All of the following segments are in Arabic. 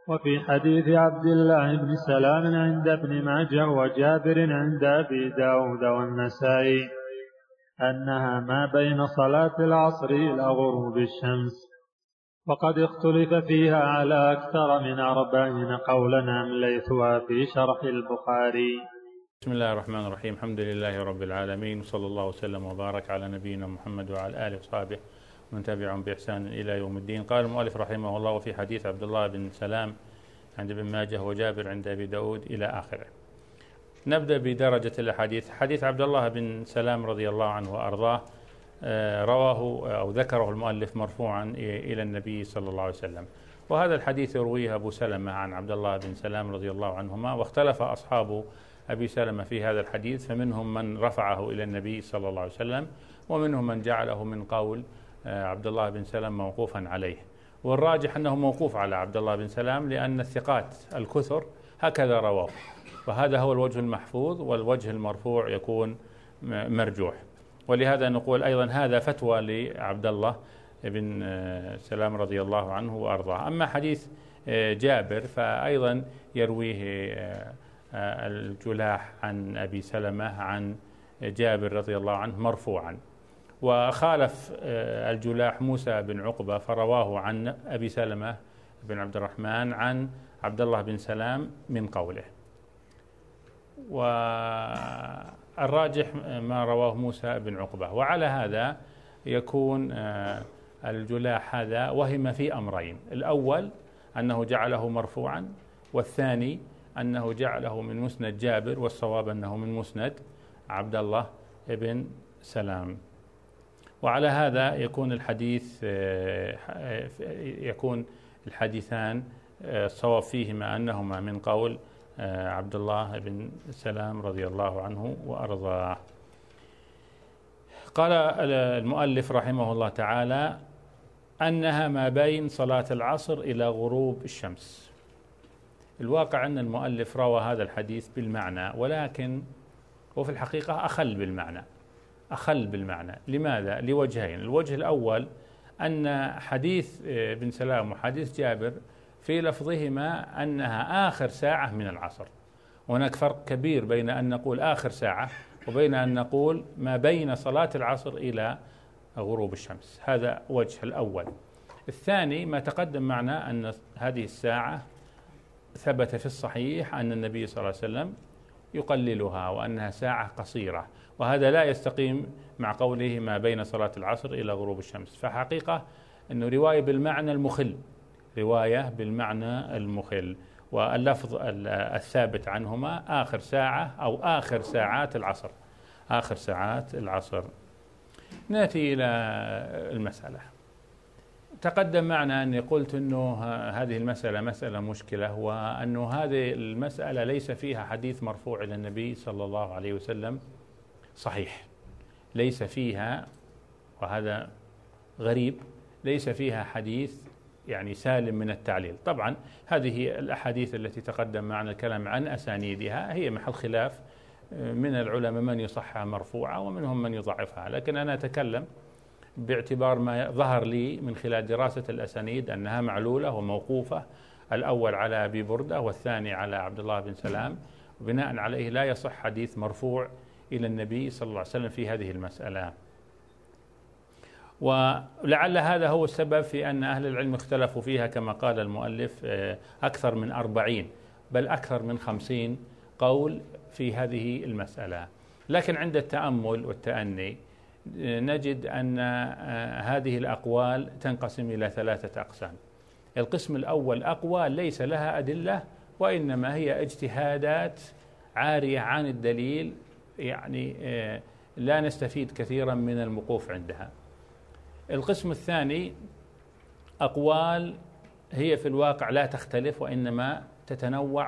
وفي حديث عبد الله بن سلام عند ابن ماجه وجابر عند أبي داود والنسائي أنها ما بين صلاة العصر إلى غروب الشمس، وقد اختلف فيها على أكثر من 40 قولا أمليتها في شرح البخاري. بسم الله الرحمن الرحيم. الحمد لله رب العالمين، وصلى الله وسلم وبارك على نبينا محمد وعلى آله وصحبه ومن تبعهم بإحسان إلى يوم الدين. قال المؤلف رحمه الله: وفي حديث عبد الله بن سلام عند ابن ماجه وجابر عند أبي داود إلى آخره. نبدأ بدرجة الأحاديث. حديث عبد الله بن سلام رضي الله عنه وأرضاه رواه أو ذكره المؤلف مرفوعا إلى النبي صلى الله عليه وسلم، وهذا الحديث يرويه أبو سلمة عن عبد الله بن سلام رضي الله عنهما، واختلف أصحاب أبي سلمة في هذا الحديث، فمنهم من رفعه إلى النبي صلى الله عليه وسلم، ومنهم من جعله من قول عبد الله بن سلام موقوفا عليه، والراجح أنه موقوف على عبد الله بن سلام، لأن الثقات الكثر هكذا رواه، وهذا هو الوجه المحفوظ، والوجه المرفوع يكون مرجوح. ولهذا نقول أيضا هذا فتوى لعبد الله بن سلام رضي الله عنه وأرضاه. أما حديث جابر فأيضا يرويه الجلاح عن أبي سلمة عن جابر رضي الله عنه مرفوعا، وخالف الجلاح موسى بن عقبة فرواه عن أبي سلمة بن عبد الرحمن عن عبد الله بن سلام من قوله. والراجح ما رواه موسى بن عقبة. وعلى هذا يكون الجلاح هذا وهم في أمرين: الأول أنه جعله مرفوعا، والثاني أنه جعله من مسند جابر، والصواب أنه من مسند عبد الله بن سلام. وعلى هذا يكون الحديثان الصواب فيهما أنهما من قول عبد الله بن سلام رضي الله عنه وأرضاه. قال المؤلف رحمه الله تعالى: أنها ما بين صلاة العصر إلى غروب الشمس. الواقع أن المؤلف روى هذا الحديث بالمعنى، ولكن وفي الحقيقة أخل بالمعنى. لماذا؟ لوجهين. الوجه الأول أن حديث بن سلام وحديث جابر في لفظهما أنها آخر ساعة من العصر، وهناك فرق كبير بين أن نقول آخر ساعة وبين أن نقول ما بين صلاة العصر إلى غروب الشمس. هذا وجه الأول. الثاني ما تقدم معنا أن هذه الساعة ثبت في الصحيح أن النبي صلى الله عليه وسلم يقللها، وأنها ساعة قصيرة، وهذا لا يستقيم مع قوله ما بين صلاة العصر إلى غروب الشمس. فحقيقة أنه رواية بالمعنى المخل، واللفظ الثابت عنهما آخر ساعة أو آخر ساعات العصر. نأتي إلى المسألة. تقدم معنا أني قلت أنه هذه المسألة مسألة مشكلة، وأنه هذه المسألة ليس فيها حديث مرفوع إلى النبي صلى الله عليه وسلم صحيح، ليس فيها، وهذا غريب، ليس فيها حديث يعني سالم من التعليل. طبعا هذه الأحاديث التي تقدم معنا الكلام عن أسانيدها هي محل خلاف من العلماء، من يصحها مرفوعة ومنهم من يضعفها، لكن أنا أتكلم باعتبار ما ظهر لي من خلال دراسة الأسانيد أنها معلولة وموقوفة، الأول على أبي بردة والثاني على عبد الله بن سلام، وبناء عليه لا يصح حديث مرفوع إلى النبي صلى الله عليه وسلم في هذه المسألة. ولعل هذا هو السبب في أن أهل العلم اختلفوا فيها، كما قال المؤلف أكثر من 40 بل أكثر من 50 قول في هذه المسألة. لكن عند التأمل والتأني نجد أن هذه الأقوال تنقسم إلى 3 أقسام. القسم الأول أقوال ليس لها أدلة، وإنما هي اجتهادات عارية عن الدليل، يعني لا نستفيد كثيرا من الوقوف عندها. القسم الثاني أقوال هي في الواقع لا تختلف، وإنما تتنوع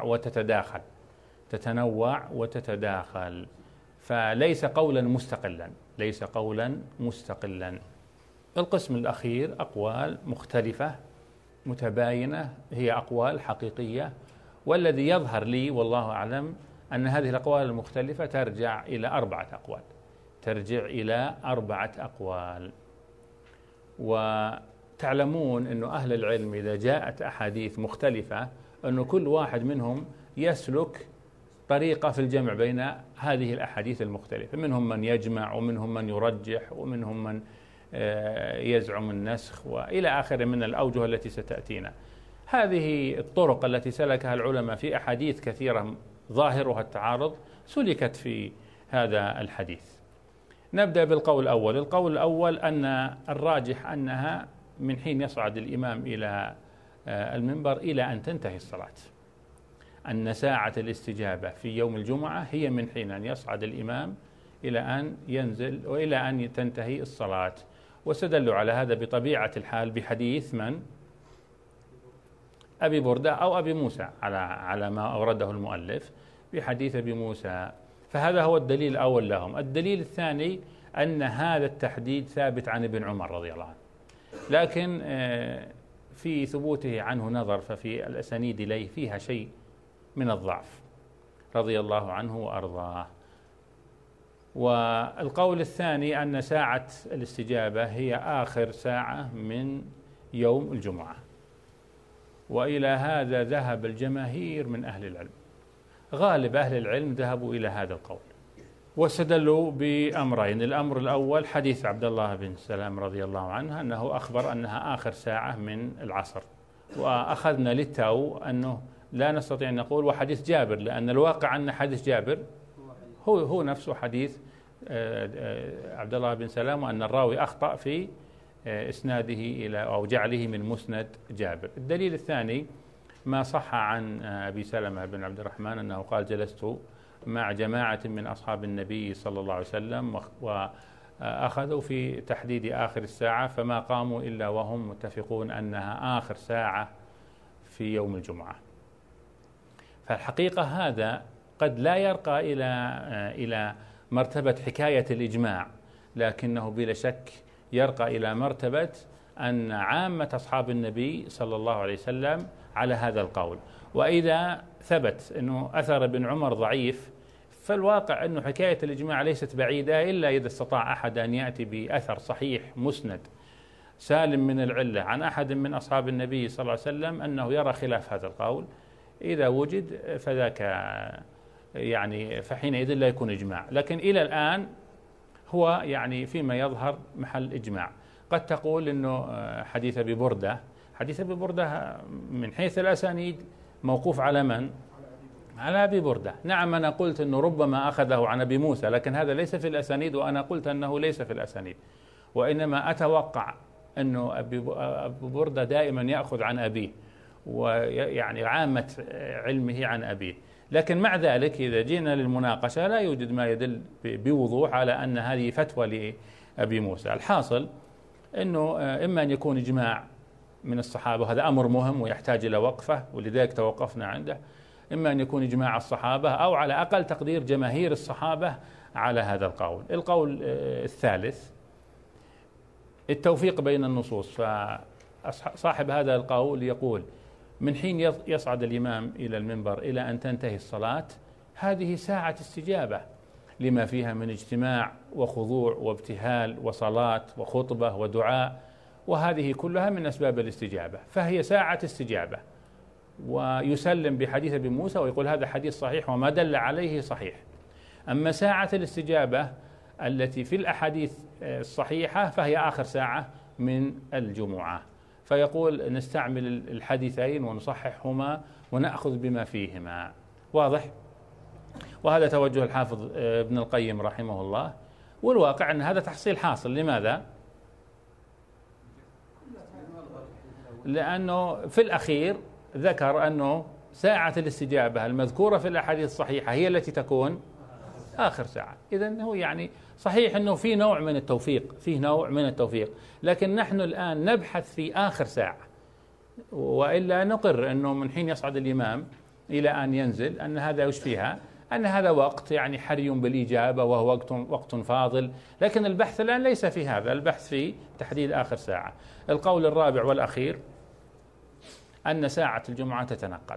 وتتداخل، فليس قولا مستقلا. القسم الأخير أقوال مختلفة متباينة، هي أقوال حقيقية، والذي يظهر لي والله أعلم أن هذه الأقوال المختلفة ترجع إلى 4 أقوال. تعلمون أن أهل العلم إذا جاءت أحاديث مختلفة أن كل واحد منهم يسلك طريقة في الجمع بين هذه الأحاديث المختلفة، منهم من يجمع ومنهم من يرجح ومنهم من يزعم النسخ وإلى آخره من الأوجه التي ستأتينا. هذه الطرق التي سلكها العلماء في أحاديث كثيرة ظاهرها التعارض سلكت في هذا الحديث. نبدأ بالقول الأول. القول الأول أن الراجح أنها من حين يصعد الإمام إلى المنبر إلى أن تنتهي الصلاة، أن ساعة الاستجابة في يوم الجمعة هي من حين أن يصعد الإمام إلى أن ينزل وإلى أن تنتهي الصلاة. واستدلوا على هذا بطبيعة الحال بحديث من؟ أبي بردة أو أبي موسى على ما أورده المؤلف بحديث أبي موسى، فهذا هو الدليل الأول لهم. الدليل الثاني أن هذا التحديد ثابت عن ابن عمر رضي الله عنه، لكن في ثبوته عنه نظر، ففي الأسانيد إليه فيها شيء من الضعف رضي الله عنه وأرضاه. والقول الثاني أن ساعة الاستجابة هي آخر ساعة من يوم الجمعة، وإلى هذا ذهب الجماهير من أهل العلم، غالب أهل العلم ذهبوا إلى هذا القول واستدلوا بأمرين. الأمر الأول حديث عبد الله بن سلام رضي الله عنه أنه أخبر أنها آخر ساعة من العصر، وأخذنا للتو أنه لا نستطيع أن نقول وحديث جابر، لأن الواقع أن حديث جابر هو نفسه حديث عبد الله بن سلام، وأن الراوي أخطأ في إسناده إلى أو جعله من مسند جابر. الدليل الثاني ما صح عن أبي سلمة بن عبد الرحمن أنه قال جلست مع جماعة من أصحاب النبي صلى الله عليه وسلم وأخذوا في تحديد آخر الساعة فما قاموا إلا وهم متفقون أنها آخر ساعة في يوم الجمعة. فالحقيقة هذا قد لا يرقى إلى مرتبة حكاية الإجماع، لكنه بلا شك يرقى إلى مرتبة أن عامة أصحاب النبي صلى الله عليه وسلم على هذا القول. وإذا ثبت أنه أثر ابن عمر ضعيف، فالواقع أنه حكاية الإجماع ليست بعيدة إلا إذا استطاع أحد أن يأتي بأثر صحيح مسند سالم من العلة عن أحد من أصحاب النبي صلى الله عليه وسلم أنه يرى خلاف هذا القول. إذا وجد فذاك يعني فحينئذ لا يكون إجماع، لكن إلى الآن هو يعني فيما يظهر محل إجماع. قد تقول أنه حديث أبي بردة من حيث الأسانيد موقوف على من؟ على أبي بردة. نعم أنا قلت أنه ربما أخذه عن أبي موسى، لكن هذا ليس في الأسانيد، وأنا قلت أنه ليس في الأسانيد، وإنما أتوقع أنه أبو بردة دائما يأخذ عن أبيه، ويعني عامة علمه عن أبيه. لكن مع ذلك إذا جينا للمناقشة لا يوجد ما يدل بوضوح على أن هذه فتوى لأبي موسى. الحاصل أنه إما أن يكون إجماع من الصحابة، هذا أمر مهم ويحتاج إلى وقفة ولذلك توقفنا عنده، إما أن يكون إجماع الصحابة أو على أقل تقدير جماهير الصحابة على هذا القول. القول الثالث التوفيق بين النصوص، فصاحب هذا القول يقول من حين يصعد الإمام إلى المنبر إلى أن تنتهي الصلاة هذه ساعة استجابة لما فيها من اجتماع وخضوع وابتهال وصلاة وخطبة ودعاء، وهذه كلها من أسباب الاستجابة، فهي ساعة استجابة. ويسلم بحديث ابن موسى ويقول هذا حديث صحيح وما دل عليه صحيح. أما ساعة الاستجابة التي في الأحاديث الصحيحة فهي آخر ساعة من الجمعة، فيقول نستعمل الحديثين ونصححهما ونأخذ بما فيهما. واضح؟ وهذا توجه الحافظ ابن القيم رحمه الله، والواقع أن هذا تحصيل حاصل. لماذا؟ لأنه في الأخير ذكر أنه ساعة الاستجابة المذكورة في الأحاديث الصحيحة هي التي تكون آخر ساعة. إذن هو يعني صحيح أنه في نوع من التوفيق، لكن نحن الآن نبحث في آخر ساعة، وإلا نقر أنه من حين يصعد الإمام إلى أن ينزل أن هذا وش فيها، أن هذا وقت يعني حري بالإجابة وهو وقت فاضل، لكن البحث الآن ليس في هذا، البحث في تحديد آخر ساعة. القول الرابع والأخير أن ساعة الجمعة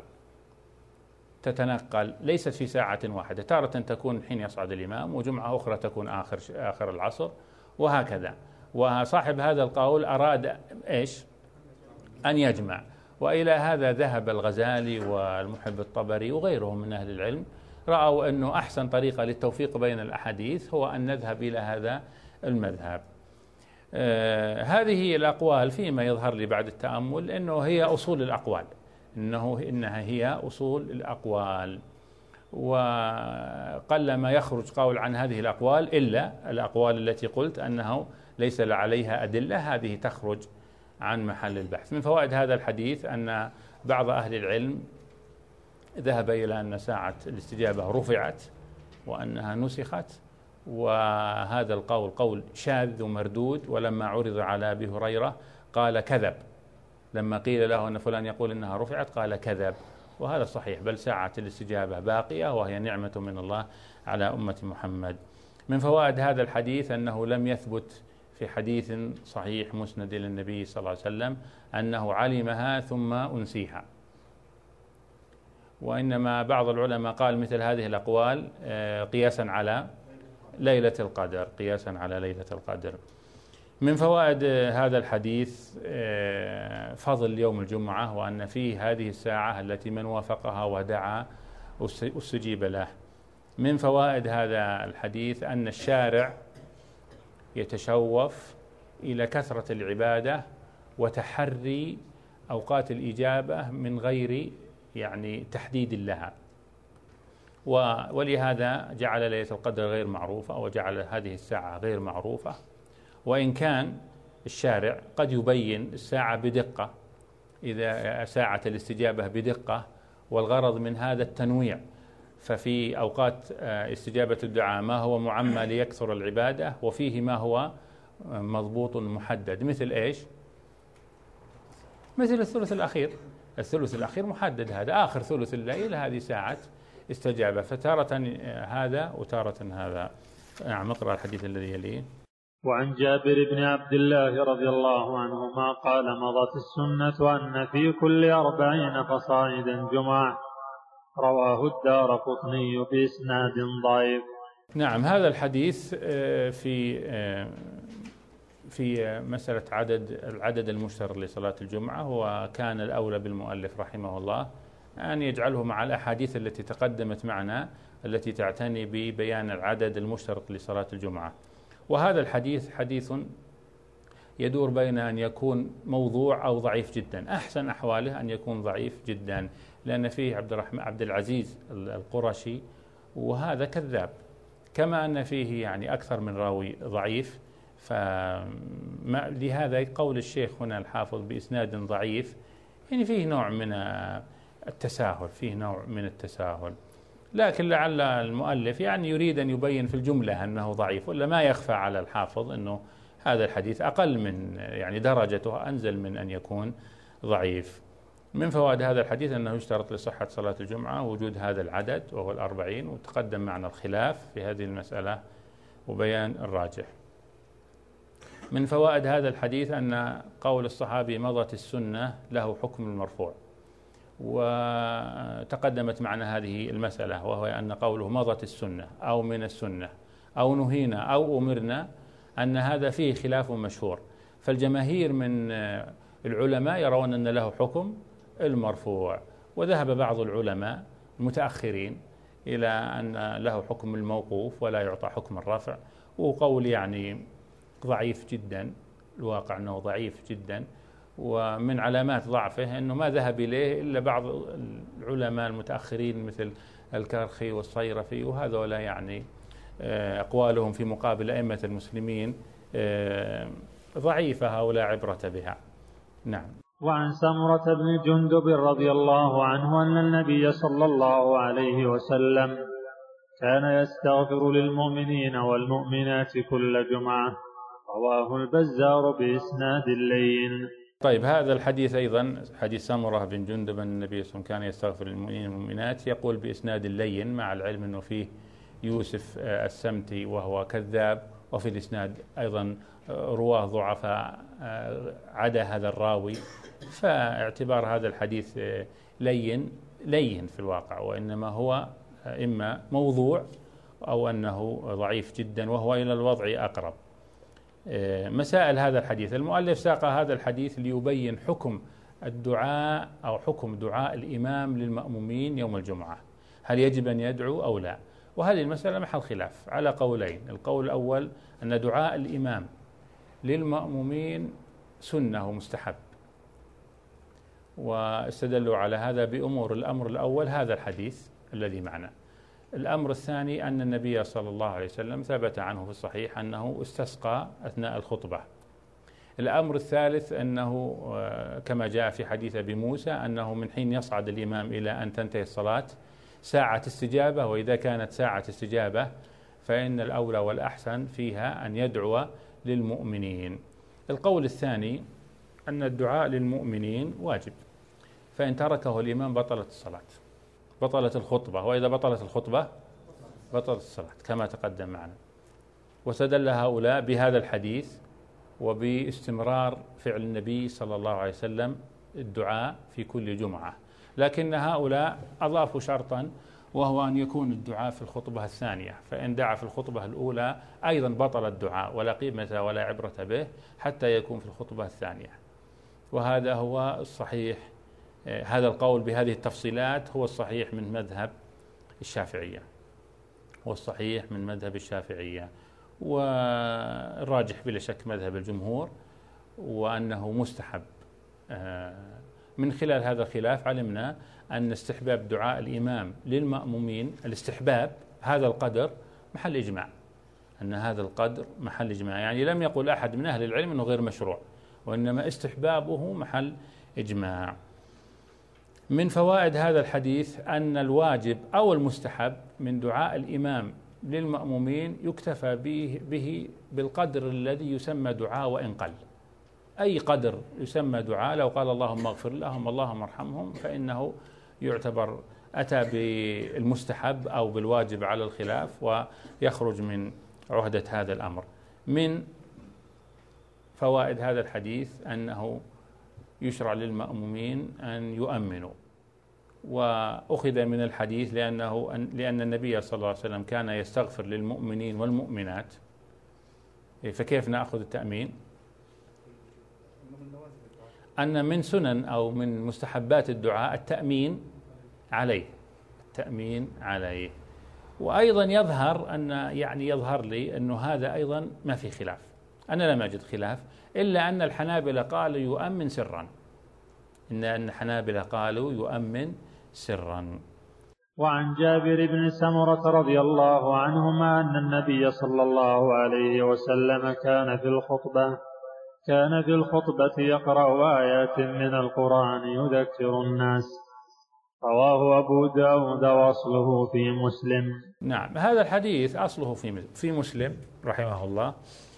تتنقل ليست في ساعة واحدة، تارة تكون حين يصعد الإمام، وجمعة أخرى تكون آخر العصر، وهكذا. وصاحب هذا القول أراد إيش؟ أن يجمع، وإلى هذا ذهب الغزالي والمحب الطبري وغيرهم من أهل العلم، رأوا أنه أحسن طريقة للتوفيق بين الأحاديث هو أن نذهب إلى هذا المذهب. هذه الأقوال فيما يظهر لي بعد التأمل أنه هي أصول الأقوال، إنها هي أصول الأقوال، وقلما يخرج قول عن هذه الأقوال إلا الأقوال التي قلت أنه ليس عليها أدلة، هذه تخرج عن محل البحث. من فوائد هذا الحديث أن بعض أهل العلم ذهب إلى أن ساعة الاستجابة رفعت وأنها نسخت، وهذا القول قول شاذ ومردود. ولما عرض على أبي هريرة قال كذب، لما قيل له أن فلان يقول إنها رفعت قال كذب، وهذا صحيح، بل ساعة الاستجابة باقية وهي نعمة من الله على أمة محمد. من فوائد هذا الحديث أنه لم يثبت في حديث صحيح مسند إلى النبي صلى الله عليه وسلم أنه علمها ثم أنسيها، وإنما بعض العلماء قال مثل هذه الأقوال قياسا على ليلة القدر، قياسا على ليلة القدر. من فوائد هذا الحديث فضل يوم الجمعة، وأن فيه هذه الساعة التي من وافقها ودعا استجيب له. من فوائد هذا الحديث أن الشارع يتشوف إلى كثرة العبادة وتحري أوقات الإجابة من غير يعني تحديد لها، ولهذا جعل ليلة القدر غير معروفة وجعل هذه الساعة غير معروفة، وإن كان الشارع قد يبين الساعة بدقة، إذا ساعة الاستجابة بدقة، والغرض من هذا التنويع. ففي أوقات استجابة الدعاء ما هو معمى ليكثر العبادة، وفيه ما هو مضبوط محدد، مثل إيش؟ مثل الثلث الأخير، الثلث الأخير محدد، هذا آخر ثلث الليل هذه ساعة استجابة، فتارة هذا وتارة هذا. نعم، اقرأ الحديث الذي يليه. وعن جابر بن عبد الله رضي الله عنهما قال مضت السنة أن في كل 40 فصاعدا جمعة، رواه الدارقطني بإسناد ضعيف. نعم، هذا الحديث في مسألة العدد المشترك لصلاة الجمعة، وكان الأولى بالمؤلف رحمه الله أن يجعله مع الأحاديث التي تقدمت معنا التي تعتني ببيان العدد المشترك لصلاة الجمعة. وهذا الحديث حديث يدور بين أن يكون موضوع أو ضعيف جدا، أحسن أحواله أن يكون ضعيف جدا، لأن فيه عبد العزيز القرشي وهذا كذاب، كما أن فيه يعني أكثر من راوي ضعيف. لهذا قول الشيخ هنا الحافظ بإسناد ضعيف يعني فيه نوع من التساهل، لكن لعل المؤلف يعني يريد أن يبين في الجملة أنه ضعيف، ولا ما يخفى على الحافظ أنه هذا الحديث أقل من يعني درجته أنزل من أن يكون ضعيف. من فوائد هذا الحديث أنه يشترط لصحة صلاة الجمعة وجود هذا العدد وهو 40، وتقدم معنا الخلاف في هذه المسألة وبيان الراجح. من فوائد هذا الحديث أن قول الصحابي مضت السنة له حكم المرفوع، وتقدمت معنا هذه المسألة، وهو أن قوله مضت السنة أو من السنة أو نهينا أو أمرنا أن هذا فيه خلاف مشهور، فالجماهير من العلماء يرون أن له حكم المرفوع، وذهب بعض العلماء المتأخرين إلى أن له حكم الموقوف ولا يعطى حكم الرفع، وقول يعني ضعيف جدا، الواقع أنه ضعيف جدا، ومن علامات ضعفه أنه ما ذهب إليه إلا بعض العلماء المتأخرين مثل الكرخي والصيرفي، وهذولا يعني أقوالهم في مقابل أئمة المسلمين ضعيفة ولا عبرة بها. نعم. وعن سمرة بن جندب رضي الله عنه أن النبي صلى الله عليه وسلم كان يستغفر للمؤمنين والمؤمنات كل جمعة، رواه البزار بإسناد لين. طيب، هذا الحديث أيضا حديث سمرة بن جندب أن النبي صلى الله عليه وسلم كان يستغفر للمؤمنين والمؤمنات، يقول بإسناد لين، مع العلم أنه فيه يوسف السمتي وهو كذاب، وفي الإسناد أيضا رواه ضعفاء عدا هذا الراوي، فاعتبار هذا الحديث لين في الواقع، وإنما هو إما موضوع أو أنه ضعيف جدا، وهو إلى الوضع أقرب. مسائل هذا الحديث. المؤلف ساق هذا الحديث ليبين حكم الدعاء أو حكم دعاء الإمام للمأمومين يوم الجمعة، هل يجب أن يدعو أو لا؟ وهذه المسألة محل خلاف على قولين. القول الأول أن دعاء الإمام للمأمومين سنة ومستحب، واستدلوا على هذا بأمور. الأمر الأول هذا الحديث الذي معنا. الأمر الثاني أن النبي صلى الله عليه وسلم ثبت عنه في الصحيح أنه استسقى أثناء الخطبة. الأمر الثالث أنه كما جاء في حديث أبي موسى أنه من حين يصعد الإمام إلى أن تنتهي الصلاة ساعة استجابة، وإذا كانت ساعة استجابة فإن الأولى والأحسن فيها أن يدعو للمؤمنين. القول الثاني أن الدعاء للمؤمنين واجب، فإن تركه الإمام بطلت الصلاة، بطلت الخطبة، وإذا بطلت الخطبة بطلت الصلاة كما تقدم معنا. واستدل هؤلاء بهذا الحديث وباستمرار فعل النبي صلى الله عليه وسلم الدعاء في كل جمعة، لكن هؤلاء أضافوا شرطا وهو أن يكون الدعاء في الخطبة الثانية، فإن دعا في الخطبة الأولى أيضا بطل الدعاء ولا قيمة ولا عبرة به حتى يكون في الخطبة الثانية. وهذا هو الصحيح، هذا القول بهذه التفصيلات هو الصحيح من مذهب الشافعية، هو الصحيح من مذهب الشافعية، والراجح بلا شك مذهب الجمهور وأنه مستحب. من خلال هذا الخلاف علمنا أن استحباب دعاء الإمام للمأمومين، الاستحباب هذا القدر محل إجماع، أن هذا القدر محل إجماع، يعني لم يقل أحد من أهل العلم أنه غير مشروع، وإنما استحبابه محل إجماع. من فوائد هذا الحديث أن الواجب أو المستحب من دعاء الإمام للمأمومين يكتفى به بالقدر الذي يسمى دعاء وإن قل، أي قدر يسمى دعاء، لو قال اللهم اغفر لهم اللهم ارحمهم فإنه يعتبر أتى بالمستحب أو بالواجب على الخلاف ويخرج من عهدة هذا الأمر. من فوائد هذا الحديث أنه يشرع للمأمومين أن يؤمنوا، وأخذ من الحديث لأن النبي صلى الله عليه وسلم كان يستغفر للمؤمنين والمؤمنات، فكيف نأخذ التأمين؟ أن من سنن أو من مستحبات الدعاء التأمين عليه، التأمين عليه. وأيضا يظهر أن يعني يظهر لي أنه هذا أيضا ما في خلاف، أنا لم أجد خلاف، إلا أن الحنابلة قالوا يؤمن سرا، إن الحنابلة قالوا يؤمن سرا. وعن جابر بن سمرة رضي الله عنهما أن النبي صلى الله عليه وسلم كان في الخطبة يقرأ آيات من القرآن يذكر الناس. رواه أبو داود وأصله في مسلم. نعم، هذا الحديث أصله في مسلم رحمه الله،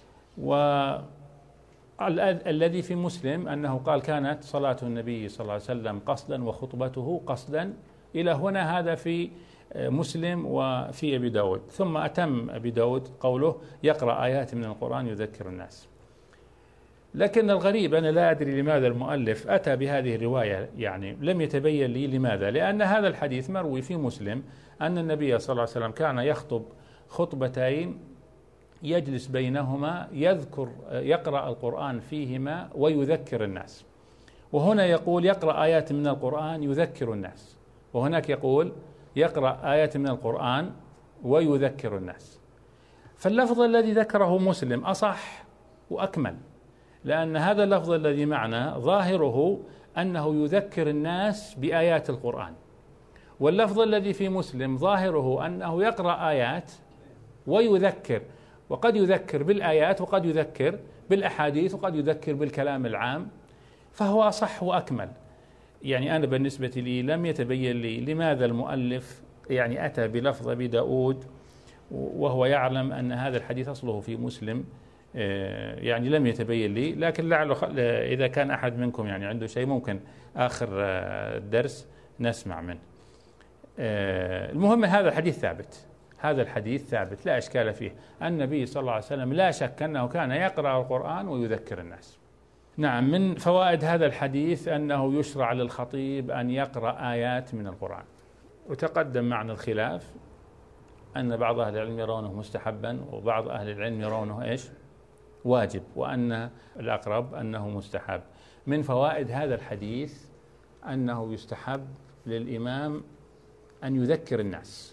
والذي في مسلم أنه قال كانت صلاة النبي صلى الله عليه وسلم قصدا وخطبته قصدا، إلى هنا هذا في مسلم وفي أبي داود. ثم أتم أبي داود قوله يقرأ آيات من القرآن يذكر الناس. لكن الغريب أنا لا أدري لماذا المؤلف أتى بهذه الرواية، يعني لم يتبين لي لماذا، لأن هذا الحديث مروي في مسلم أن النبي صلى الله عليه وسلم كان يخطب خطبتين يجلس بينهما يقرأ القرآن فيهما ويذكر الناس، وهنا يقول يقرأ آيات من القرآن يذكر الناس، وهناك يقول يقرأ آيات من القرآن ويذكر الناس. فاللفظ الذي ذكره مسلم أصح وأكمل، لأن هذا اللفظ الذي معنا ظاهره أنه يذكر الناس بآيات القرآن، واللفظ الذي في مسلم ظاهره أنه يقرأ آيات ويذكر، وقد يذكر بالآيات وقد يذكر بالأحاديث وقد يذكر بالكلام العام، فهو أصح وأكمل. يعني أنا بالنسبة لي لم يتبين لي لماذا المؤلف يعني أتى بلفظ أبي داود وهو يعلم أن هذا الحديث أصله في مسلم، يعني لم يتبين لي، لكن لعله إذا كان أحد منكم يعني عنده شيء ممكن آخر الدرس نسمع منه. المهم هذا الحديث ثابت، هذا الحديث ثابت لا إشكال فيه. النبي صلى الله عليه وسلم لا شك أنه كان يقرأ القرآن ويذكر الناس. نعم، من فوائد هذا الحديث أنه يشرع للخطيب أن يقرأ آيات من القرآن، وتقدم معنا الخلاف أن بعض أهل العلم يرونه مستحبا وبعض أهل العلم يرونه إيش؟ واجب، وأن الأقرب أنه مستحب. من فوائد هذا الحديث أنه يستحب للإمام أن يذكر الناس،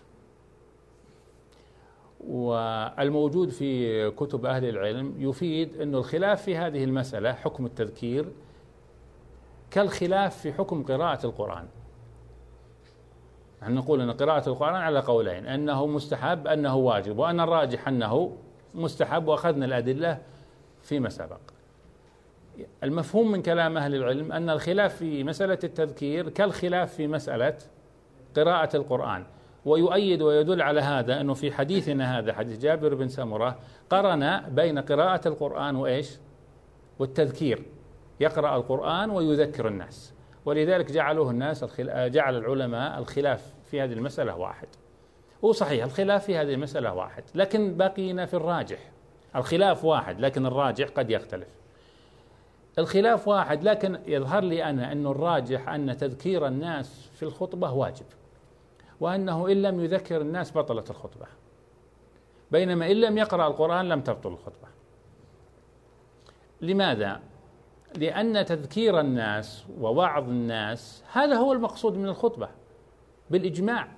والموجود في كتب أهل العلم يفيد أن الخلاف في هذه المسألة حكم التذكير كالخلاف في حكم قراءة القرآن. نحن نقول أن قراءة القرآن على قولين، أنه مستحب أنه واجب، وأن الراجح أنه مستحب، وأخذنا الأدلة فيما سبق. المفهوم من كلام أهل العلم أن الخلاف في مسألة التذكير كالخلاف في مسألة قراءة القرآن، ويؤيد ويدل على هذا أنه في حديثنا هذا حديث جابر بن سمرة قرن بين قراءة القرآن وإيش؟ والتذكير، يقرأ القرآن ويذكر الناس، ولذلك جعل العلماء الخلاف في هذه المسألة واحد. وصحيح الخلاف في هذه المسألة واحد، لكن بقينا في الراجح. الخلاف واحد لكن الراجح قد يختلف. الخلاف واحد لكن يظهر لي أنا أن الراجح أن تذكير الناس في الخطبة واجب، وأنه إن لم يذكر الناس بطلت الخطبة، بينما إن لم يقرأ القرآن لم تبطل الخطبة. لماذا؟ لأن تذكير الناس ووعظ الناس هذا هو المقصود من الخطبة بالإجماع.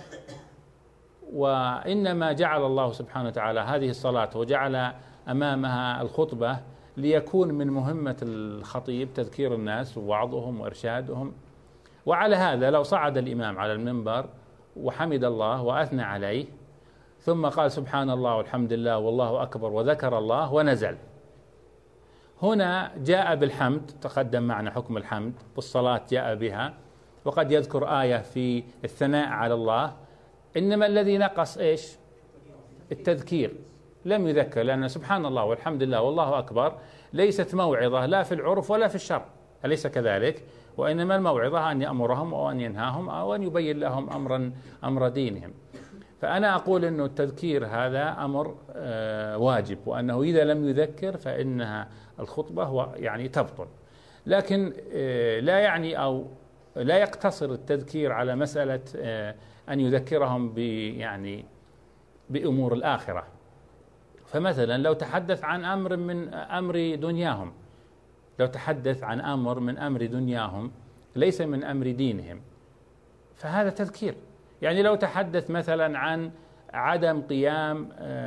وإنما جعل الله سبحانه وتعالى هذه الصلاة وجعل أمامها الخطبة ليكون من مهمة الخطيب تذكير الناس ووعظهم وإرشادهم. وعلى هذا لو صعد الإمام على المنبر وحمد الله وأثنى عليه ثم قال سبحان الله والحمد لله والله أكبر وذكر الله ونزل، هنا جاء بالحمد، تقدم معنا حكم الحمد والصلاة جاء بها، وقد يذكر آية في الثناء على الله، إنما الذي نقص إيش؟ التذكير، لم يذكر، لأن سبحان الله والحمد لله والله أكبر ليست موعظة لا في العرف ولا في الشرع، أليس كذلك؟ وإنما الموعظة أن يأمرهم أو أن ينهاهم أو أن يبين لهم أمر دينهم. فأنا أقول أن التذكير هذا أمر واجب، وأنه إذا لم يذكر فإنها الخطبة يعني تبطل. لكن لا يعني أو لا يقتصر التذكير على مسألة أن يذكرهم يعني بأمور الآخرة. فمثلا لو تحدث عن أمر من أمر دنياهم، لو تحدث عن أمر من أمر دنياهم ليس من أمر دينهم فهذا تذكير. يعني لو تحدث مثلا عن عدم قيام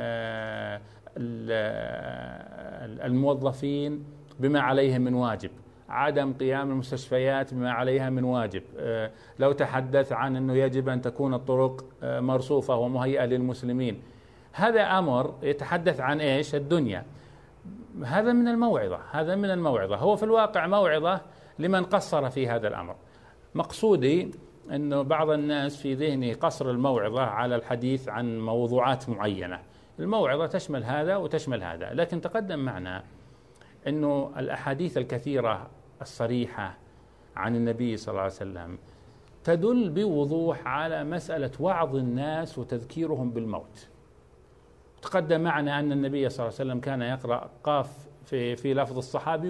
الموظفين بما عليهم من واجب، عدم قيام المستشفيات بما عليها من واجب، لو تحدث عن أنه يجب أن تكون الطرق مرصوفة ومهيئة للمسلمين، هذا أمر يتحدث عن إيش؟ الدنيا. هذا من الموعظة، هذا من الموعظة، هو في الواقع موعظة لمن قصر في هذا الأمر. مقصودي أنه بعض الناس في ذهنه قصر الموعظة على الحديث عن موضوعات معينة، الموعظة تشمل هذا وتشمل هذا، لكن تقدم معنا أنه الأحاديث الكثيرة الصريحة عن النبي صلى الله عليه وسلم تدل بوضوح على مسألة وعظ الناس وتذكيرهم بالموت. تقدم معنا أن النبي صلى الله عليه وسلم كان يقرأ قاف في لفظ الصحابي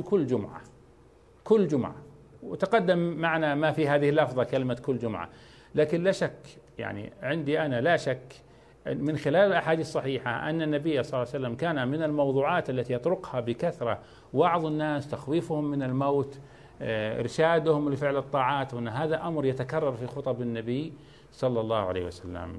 كل جمعة، وتقدم معنا ما في هذه اللفظة كلمة كل جمعة. لكن لا شك، يعني عندي أنا لا شك من خلال الأحاديث الصحيحة أن النبي صلى الله عليه وسلم كان من الموضوعات التي يطرقها بكثرة وعظ الناس، تخويفهم من الموت، إرشادهم لفعل الطاعات، وأن هذا أمر يتكرر في خطب النبي صلى الله عليه وسلم.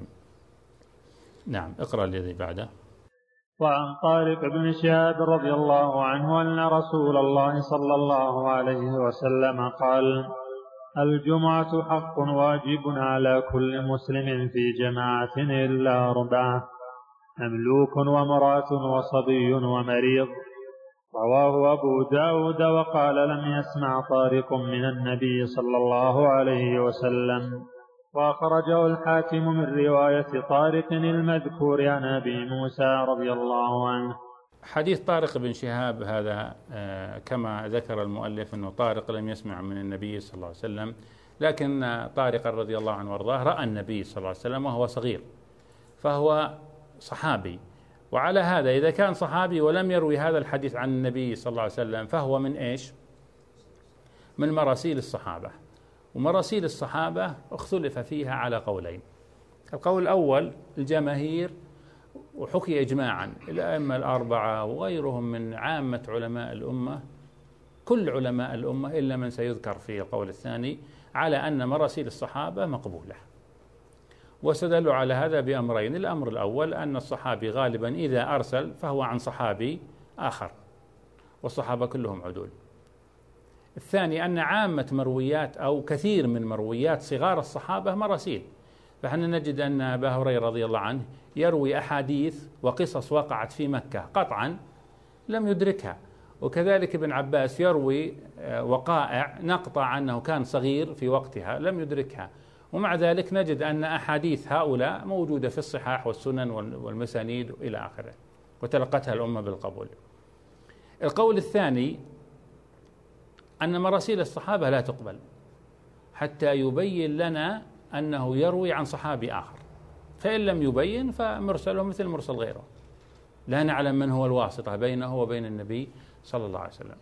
نعم، اقرأ الذي بعده. وعن طارق بن شهاب رضي الله عنه أن رسول الله صلى الله عليه وسلم قال: الجمعة حق واجب على كل مسلم في جماعة إلا 4: مملوك وامرأة وصبي ومريض. رواه أبو داود وقال لم يسمع طارق من النبي صلى الله عليه وسلم. وأخرجه الحاكم من رواية طارق المذكور عن أبي موسى رضي الله عنه. حديث طارق بن شهاب هذا كما ذكر المؤلف أنه طارق لم يسمع من النبي صلى الله عليه وسلم، لكن طارق رضي الله عنه وارضاه رأى النبي صلى الله عليه وسلم وهو صغير، فهو صحابي. وعلى هذا إذا كان صحابي ولم يروي هذا الحديث عن النبي صلى الله عليه وسلم فهو من إيش؟ من مراسيل الصحابة. ومراسيل الصحابة اختلف فيها على قولين. القول الأول الجماهير وحكي إجماعا الأئمة الأربعة وغيرهم من عامة علماء الأمة، كل علماء الأمة إلا من سيذكر في القول الثاني، على أن مراسيل الصحابة مقبولة. واستدلوا على هذا بأمرين: الأمر الأول أن الصحابي غالبا إذا أرسل فهو عن صحابي آخر، والصحابة كلهم عدول. الثاني أن عامة مرويات أو كثير من مرويات صغار الصحابة مراسيل، فحنا نجد أن أبا هريرة رضي الله عنه يروي أحاديث وقصص وقعت في مكة قطعا لم يدركها، وكذلك ابن عباس يروي وقائع نقطع أنه كان صغير في وقتها لم يدركها، ومع ذلك نجد أن أحاديث هؤلاء موجودة في الصحاح والسنن والمسانيد إلى آخره، وتلقتها الأمة بالقبول. القول الثاني أن مراسيل الصحابة لا تقبل حتى يبين لنا أنه يروي عن صحابي آخر، فإن لم يبين فمرسله مثل مرسل غيره، لا نعلم من هو الواسطة بينه وبين النبي صلى الله عليه وسلم.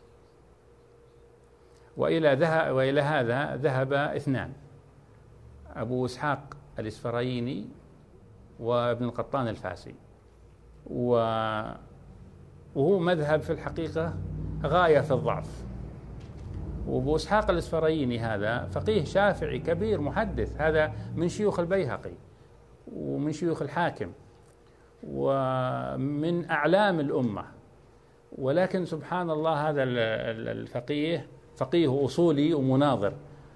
وإلى هذا ذهب اثنان: أبو إسحاق الإسفرايني وابن القطان الفاسي، وهو مذهب في الحقيقة غاية في الضعف. وأبو إسحاق الإسفرايني هذا فقيه شافعي كبير محدث، هذا من شيوخ البيهقي ومن شيوخ الحاكم ومن أعلام الأمة، ولكن سبحان الله هذا الفقيه فقيه أصولي ومناظر،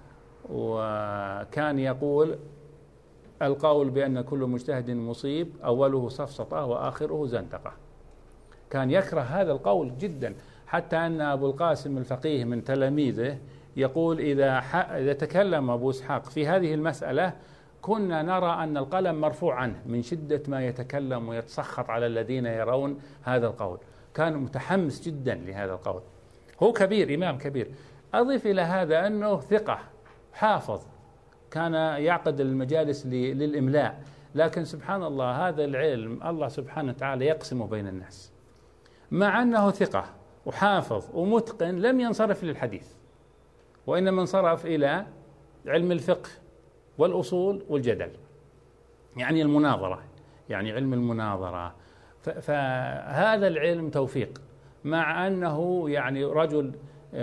وكان يقول: القول بأن كل مجتهد مصيب أوله سفسطة وآخره زندقة. كان يكره هذا القول جدا، حتى أن أبو القاسم الفقيه من تلاميذه يقول: إذا تكلم أبو إسحاق في هذه المسألة كنا نرى أن القلم مرفوع عنه من شدة ما يتكلم ويتسخط على الذين يرون هذا القول. كان متحمس جدا لهذا القول، هو كبير، إمام كبير. أضيف إلى هذا أنه ثقة حافظ، كان يعقد المجالس للإملاء، لكن سبحان الله هذا العلم الله سبحانه وتعالى يقسمه بين الناس. مع أنه ثقة وحافظ ومتقن لم ينصرف للحديث، وإنما انصرف إلى علم الفقه والأصول والجدل، يعني المناظرة، يعني علم المناظرة. فهذا العلم توفيق، مع أنه يعني رجل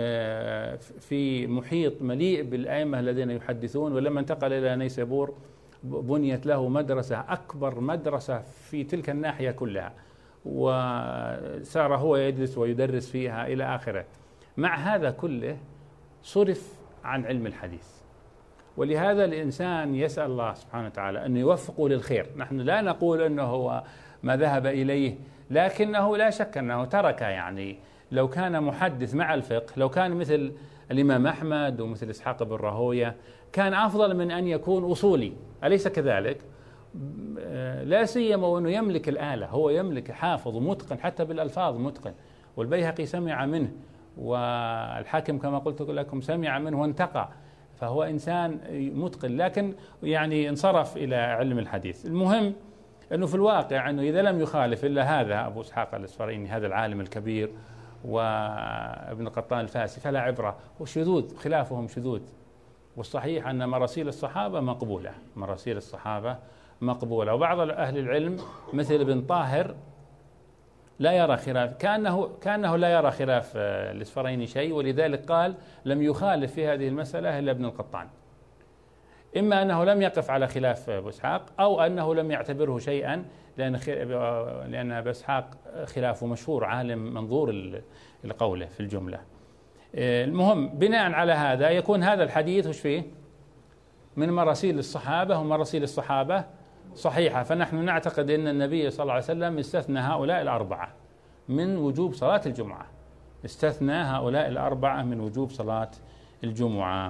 في محيط مليء بالأئمة الذين يحدثون، ولما انتقل إلى نيسابور بنيت له مدرسة، أكبر مدرسة في تلك الناحية كلها، وصار هو يجلس ويدرس فيها إلى آخره. مع هذا كله صرف عن علم الحديث، ولهذا الإنسان يسأل الله سبحانه وتعالى أن يوفقه للخير. نحن لا نقول أنه هو ما ذهب إليه، لكنه لا شك أنه ترك، يعني لو كان محدث مع الفقه، لو كان مثل الإمام أحمد ومثل إسحاق بن راهويه كان أفضل من أن يكون أصولي، أليس كذلك؟ لا سيما وأنه يملك الآلة، هو يملك، حافظ ومتقن حتى بالألفاظ متقن، والبيهقي سمع منه، والحاكم كما قلت لكم سمع منه وانتقى، فهو إنسان متقن، لكن يعني انصرف إلى علم الحديث. المهم أنه في الواقع أنه إذا لم يخالف إلا هذا أبو إسحاق الإسفرايني هذا العالم الكبير وابن القطان الفاسي فلا عبرة، وشذوذ خلافهم شذوذ. والصحيح أن مراسيل الصحابة مقبولة، مراسيل الصحابة مقبولة. وبعض أهل العلم مثل ابن طاهر لا يرى خلاف، كأنه لا يرى خلاف الإسفرايني شيء، لذلك قال لم يخالف في هذه المسألة إلا ابن القطان، إما أنه لم يقف على خلاف أبو إسحاق، أو أنه لم يعتبره شيئا، لأن أبو إسحاق خلافه مشهور، عالم منظور لقوله في الجملة. المهم بناء على هذا يكون هذا الحديث وش فيه من مراسيل الصحابة، ومراسيل الصحابة صحيحة. فنحن نعتقد أن النبي صلى الله عليه وسلم استثنى هؤلاء الأربعة من وجوب صلاة الجمعة، استثنى هؤلاء الأربعة من وجوب صلاة الجمعة.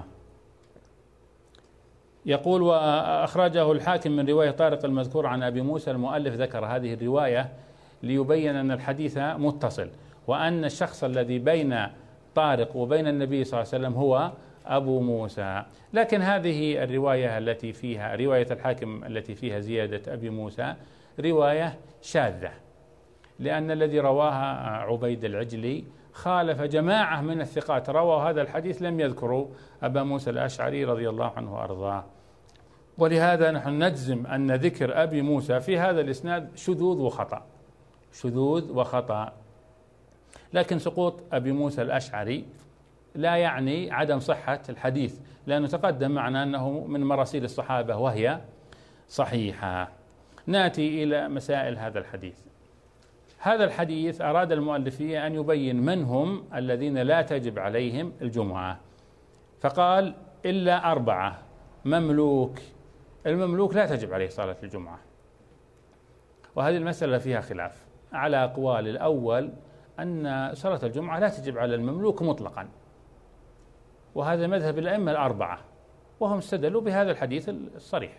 يقول: وأخرجه الحاكم من رواية طارق المذكور عن أبي موسى. المؤلف ذكر هذه الرواية ليبين أن الحديث متصل، وأن الشخص الذي بين طارق وبين النبي صلى الله عليه وسلم هو أبو موسى. لكن هذه الرواية التي فيها رواية الحاكم التي فيها زيادة أبي موسى رواية شاذة، لأن الذي رواها عبيد العجلي خالف جماعة من الثقات رووا هذا الحديث لم يذكروا أبا موسى الأشعري رضي الله عنه وأرضاه. ولهذا نحن نجزم أن ذكر أبي موسى في هذا الإسناد شذوذ وخطأ، شذوذ وخطأ. لكن سقوط أبي موسى الأشعري لا يعني عدم صحة الحديث، لأنه تقدم معنا أنه من مراسيل الصحابة وهي صحيحة. نأتي إلى مسائل هذا الحديث. هذا الحديث أراد المؤلف فيه أن يبين من هم الذين لا تجب عليهم الجمعة، فقال إلا 4. مملوك، المملوك لا تجب عليه صلاة الجمعة، وهذه المسألة فيها خلاف. على أقوال الأول أن صلاة الجمعة لا تجب على المملوك مطلقا، وهذا مذهب الأئمة 4، وهم استدلوا بهذا الحديث الصريح.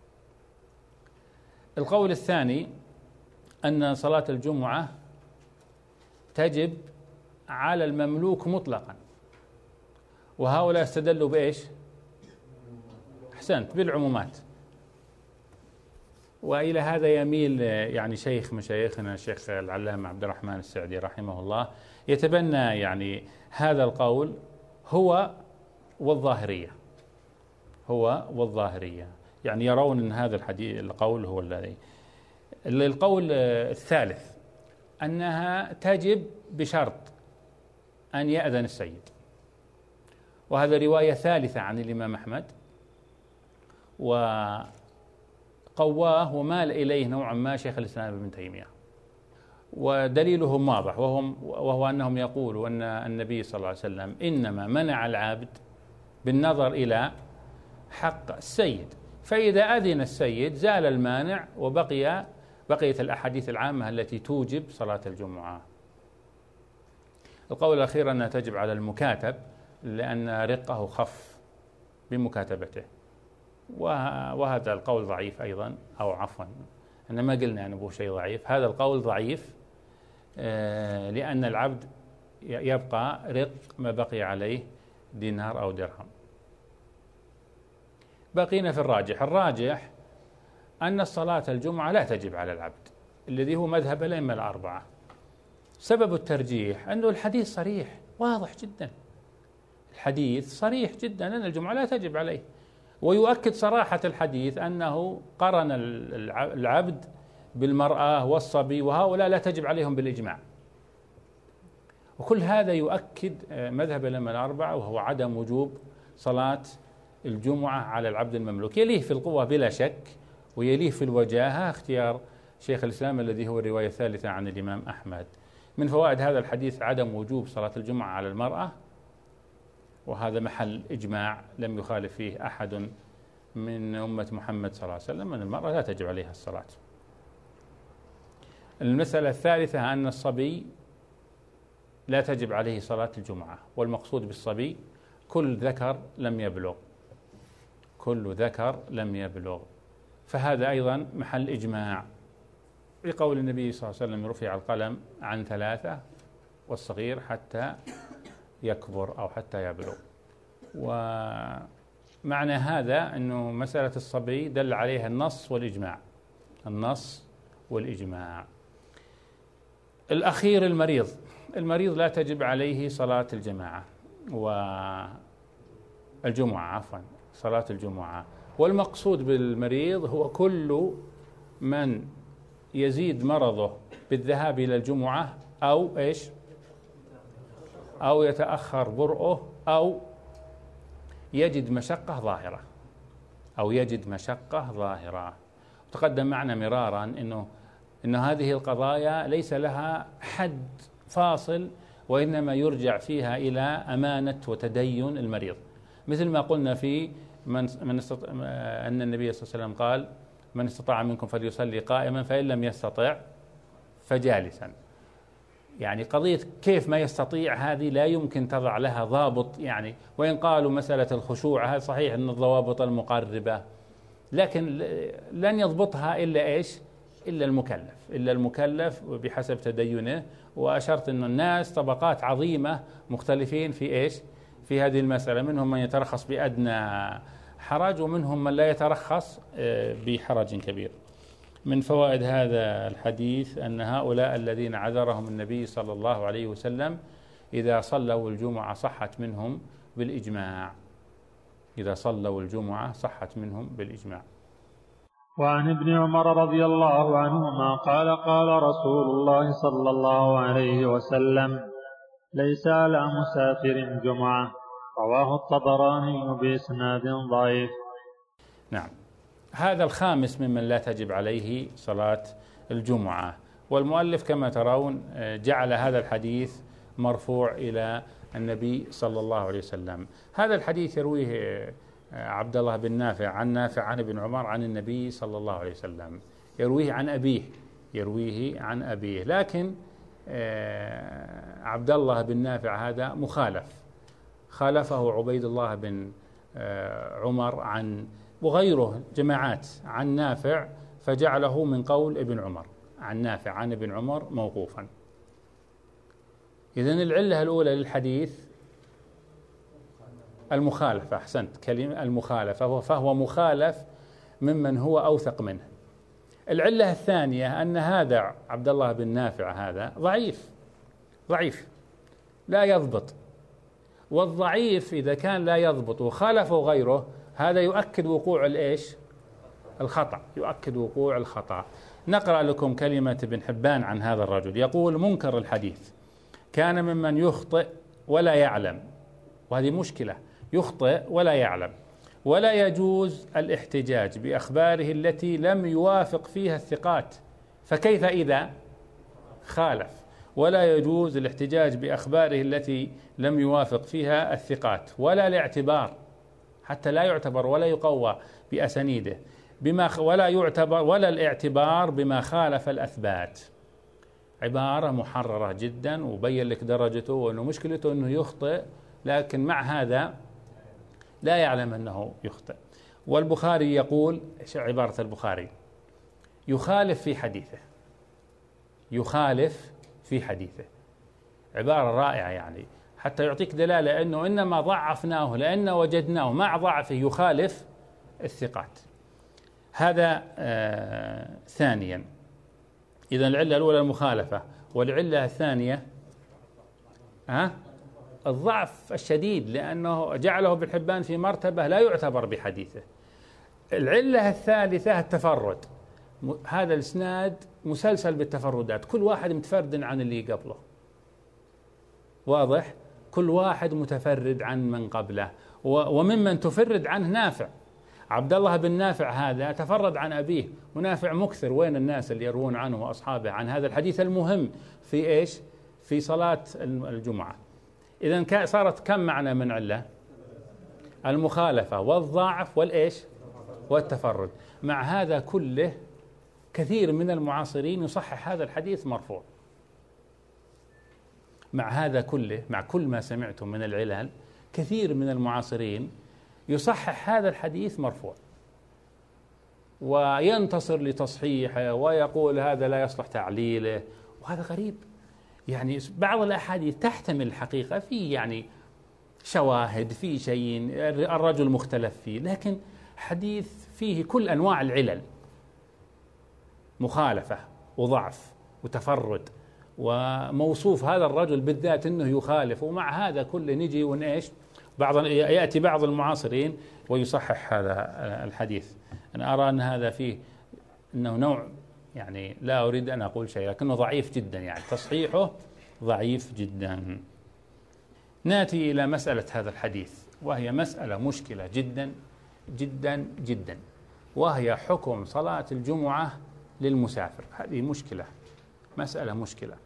القول الثاني أن صلاة الجمعة تجب على المملوك مطلقا، وهؤلاء استدلوا بإيش؟ أحسنت، بالعمومات. وإلى هذا يميل يعني شيخ مشايخنا الشيخ العلامة عبد الرحمن السعدي رحمه الله، يتبنى يعني هذا القول هو والظاهرية، هو والظاهرية، يعني يرون أن هذا القول هو الذي. القول الثالث أنها تجب بشرط أن يأذن السيد، وهذا رواية ثالثة عن الإمام أحمد، وقواه ومال إليه نوعا ما شيخ الإسلام ابن تيمية، ودليلهم واضح، وهو أنهم يقولوا أن النبي صلى الله عليه وسلم إنما منع العبد بالنظر إلى حق السيد، فإذا أذن السيد زال المانع، بقيت الأحاديث العامة التي توجب صلاة الجمعة. القول الأخير أنها تجب على المكاتب، لأن رقه خف بمكاتبته، وهذا القول ضعيف أيضا، أو عفوا أنا ما قلنا أنه شيء ضعيف، هذا القول ضعيف، لأن العبد يبقى رق ما بقي عليه دينار أو درهم. بقينا في الراجح. الراجح أن الصلاة الجمعة لا تجب على العبد، الذي هو مذهب الأئمة 4. سبب الترجيح أنه الحديث صريح واضح جدا، الحديث صريح جدا أن الجمعة لا تجب عليه، ويؤكد صراحة الحديث أنه قرن العبد بالمرأة والصبي، وهؤلاء لا تجب عليهم بالإجماع. وكل هذا يؤكد مذهب الأئمة 4، وهو عدم وجوب صلاة الجمعة على العبد المملوك. يليه في القوة بلا شك، ويليه في الوجاهة اختيار شيخ الإسلام الذي هو الرواية الثالثة عن الإمام أحمد. من فوائد هذا الحديث عدم وجوب صلاة الجمعة على المرأة، وهذا محل إجماع لم يخالف فيه أحد من أمة محمد صلى الله عليه وسلم، أن المرأة لا تجب عليها الصلاة. المسألة الثالثة أن الصبي لا تجب عليه صلاة الجمعة، والمقصود بالصبي كل ذكر لم يبلغ، كل ذكر لم يبلغ، فهذا أيضا محل إجماع، بقول النبي صلى الله عليه وسلم رفع القلم عن 3 والصغير حتى يكبر أو حتى يبلغ. ومعنى هذا أنه مسألة الصبي دل عليها النص والإجماع، النص والإجماع. الأخير المريض لا تجب عليه صلاة الجماعة والجمعة، عفوا صلاة الجمعة. والمقصود بالمريض هو كل من يزيد مرضه بالذهاب إلى الجمعة، أو إيش، أو يتأخر برؤه، أو يجد مشقة ظاهرة، أو يجد مشقة ظاهرة. تقدم معنا مرارا إنه هذه القضايا ليس لها حد فاصل، وإنما يرجع فيها إلى أمانة وتدين المريض، مثل ما قلنا في أن النبي صلى الله عليه وسلم قال: من استطاع منكم فليصلي قائما، فإن لم يستطع فجالسا. يعني قضية كيف ما يستطيع هذه لا يمكن تضع لها ضابط، يعني وإن قالوا مسألة الخشوع هذا صحيح أن الضوابط المقربة، لكن لن يضبطها إلا إيش؟ إلا المكلف بحسب تدينه. وأشرت أن الناس طبقات عظيمة مختلفين في إيش؟ في هذه المسألة، منهم من يترخص بأدنى حرج، ومنهم من لا يترخص بحرج كبير. من فوائد هذا الحديث أن هؤلاء الذين عذرهم النبي صلى الله عليه وسلم إذا صلوا الجمعة صحت منهم بالإجماع، إذا صلوا الجمعة صحت منهم بالإجماع. وعن ابن عمر رضي الله عنهما قال قال رسول الله صلى الله عليه وسلم ليس على مسافر جمعة. رواه الطبراني بإسناد ضعيف. نعم، هذا الخامس ممن لا تجب عليه صلاة الجمعة. والمؤلف كما ترون جعل هذا الحديث مرفوع إلى النبي صلى الله عليه وسلم. هذا الحديث يرويه عبد الله بن نافع عن نافع عن ابن عمر عن النبي صلى الله عليه وسلم، يرويه عن أبيه، لكن عبد الله بن نافع هذا مخالف، خالفه عبيد الله بن عمر عن وغيره جماعات عن نافع، فجعله من قول ابن عمر عن نافع عن ابن عمر موقوفا. إذن العلة الأولى للحديث المخالفة، أحسنت، كلمة المخالفة، فهو مخالف ممن هو أوثق منه. العلة الثانية أن هذا عبد الله بن نافع هذا ضعيف لا يضبط، والضعيف إذا كان لا يضبط وخالفه غيره هذا يؤكد وقوع الخطأ. نقرأ لكم كلمة ابن حبان عن هذا الرجل، يقول: منكر الحديث كان ممن يخطئ ولا يعلم، وهذه مشكلة، يخطئ ولا يعلم، ولا يجوز الاحتجاج بأخباره التي لم يوافق فيها الثقات، فكيف إذا خالف؟ ولا يجوز الاحتجاج بأخباره التي لم يوافق فيها الثقات، ولا الاعتبار، حتى لا يعتبر ولا يقوى بأسانيده ولا الاعتبار بما خالف الأثبات. عبارة محررة جدا، وبين لك درجته، وأنه مشكلته أنه يخطئ، لكن مع هذا لا يعلم أنه يخطئ. والبخاري يقول عبارة البخاري: يخالف في حديثه. عبارة رائعة، يعني حتى يعطيك دلالة أنه إنما ضعفناه لأن وجدناه مع ضعفه يخالف الثقات. هذا ثانيا. إذن العلة الأولى المخالفة، والعلة الثانية الضعف الشديد، لأنه جعله ابن حبان في مرتبة لا يعتبر بحديثه. العلة الثالثة التفرد، هذا الإسناد مسلسل بالتفردات، كل واحد متفرد عن اللي قبله، واضح؟ كل واحد متفرد عن من قبله، وممن تفرد عنه نافع. عبد الله بن نافع هذا تفرد عن أبيه، ونافع مكثر. وين الناس اللي يروون عنه وأصحابه عن هذا الحديث المهم في إيش؟ في صلاة الجمعة. إذن صارت كم معنى من علة؟ المخالفة والضعف والإيش؟ والتفرد. مع هذا كله كثير من المعاصرين يصحح هذا الحديث مرفوع. مع هذا كله، مع كل ما سمعتم من العلل، كثير من المعاصرين يصحح هذا الحديث مرفوع، وينتصر لتصحيحه ويقول هذا لا يصلح تعليله، وهذا غريب. يعني بعض الأحاديث تحتمل الحقيقة في يعني شواهد، في شيء الرجل مختلف فيه، لكن حديث فيه كل أنواع العلل، مخالفة وضعف وتفرد، وموصوف هذا الرجل بالذات أنه يخالف، ومع هذا كله نجي ونعيش يأتي بعض المعاصرين ويصحح هذا الحديث. أنا أرى أن هذا فيه أنه نوع، يعني لا أريد أن أقول شيء، لكنه ضعيف جدا، يعني تصحيحه ضعيف جدا. نأتي إلى مسألة هذا الحديث، وهي مسألة مشكلة جدا جدا جدا، وهي حكم صلاة الجمعة للمسافر. هذه مسألة مشكلة.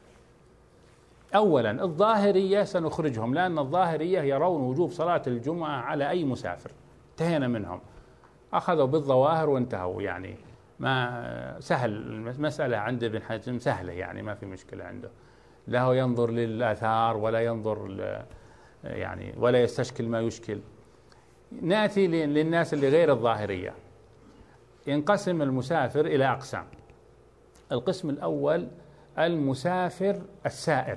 أولا الظاهرية سنخرجهم، لأن الظاهرية يرون وجوب صلاة الجمعة على أي مسافر، انتهينا منهم، أخذوا بالظواهر وانتهوا. يعني ما سهل المسألة عند ابن حزم، سهلة، يعني ما في مشكلة عنده، لا هو ينظر للآثار ولا ينظر يعني ولا يستشكل ما يشكل. نأتي للناس اللي غير الظاهرية. ينقسم المسافر إلى أقسام. القسم الأول المسافر السائر.